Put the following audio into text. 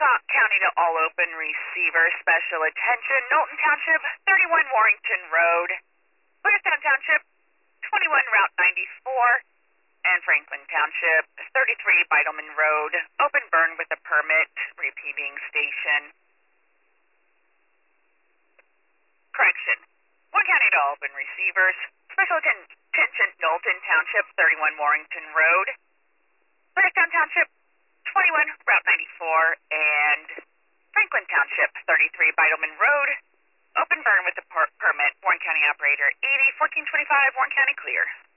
County to all open receivers. Special attention. Knowlton Township, 31 Warrington Road. Lewistown Township, 21 Route 94. And Franklin Township, 33 Beidelman Road. Open burn with a permit. Repeating station. Correction. Warren County to all open receivers. Special attention. Knowlton Township, 31 Warrington Road. Lewistown Township, 21 Route 94, and Franklin Township, 33 Beidelman Road. Open burn with the permit. Warren County operator 80 1425. Warren County clear.